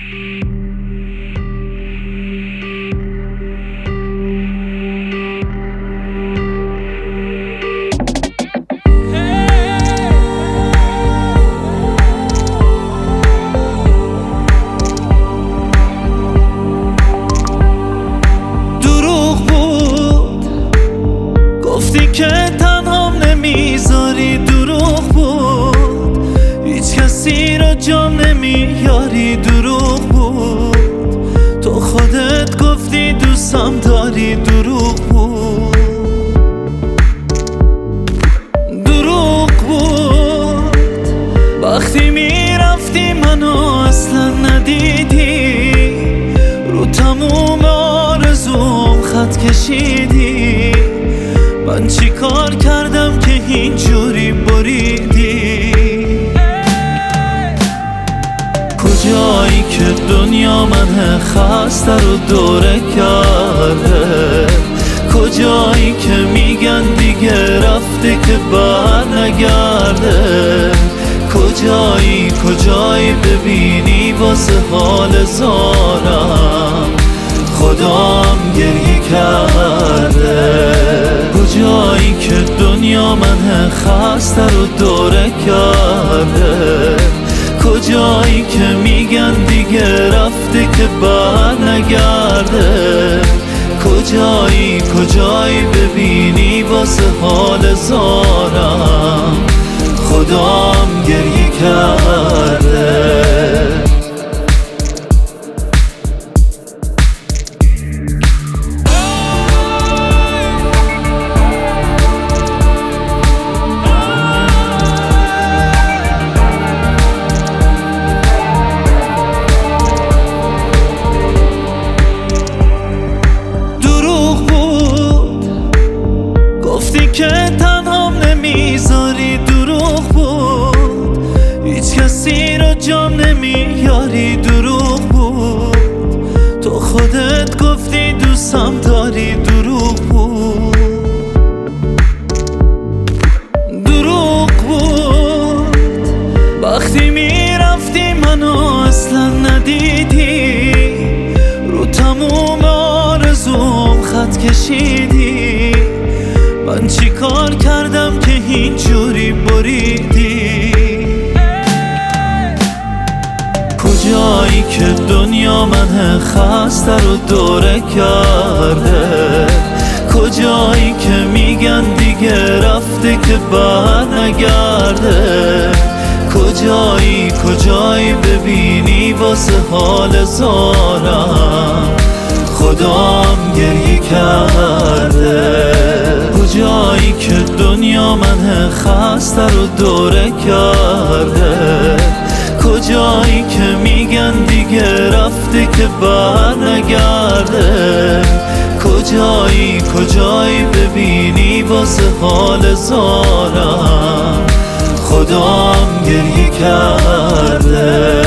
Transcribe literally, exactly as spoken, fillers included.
که تنهام نمیذاری، دروغ بود هیچ کسی رو جام نمیاری، دروغ بود تو خودت گفتی دوستم داری، دروغ بود دروغ بود وقتی میرفتی منو اصلا ندیدی، رو تموم آرزوم خط کشیدی. من چی کار کردم که اینجوری بریدی؟ کجایی که دنیا من خسته رو دوره کرده، کجایی که میگن دیگه رفته که بر نگرده، کجایی کجایی ببینی واسه حال زارم خدام گریه کرده، کجایی که دنیا من خسته رو دوره کرده، کجایی که میگن دیگه رفته که بر نگرده، کجایی کجایی ببینی واسه حال زارم خدام گریه کرده. که تنهام نمیذاری، دروغ بود هیچ کسی رو جام نمیاری، دروغ بود تو خودت گفتی دوستم داری، دروغ بود دروغ بود وقتی میرفتی منو اصلا ندیدی، رو تموم آرزوم خط کشیدی. من چی کار کردم که اینجوری بریدی؟ کجایی که دنیا من خسته رو دوره کرده، کجایی که میگن دیگه رفته که بر نگرده، کجایی کجایی ببینی واسه حال زارم خدام گریه کرده، کجایی که دنیا من خسته رو دوره کرده، کجایی که میگن دیگه رفته که بر نگرده، کجایی کجایی ببینی واسه حال زارم خدام گریه کرده.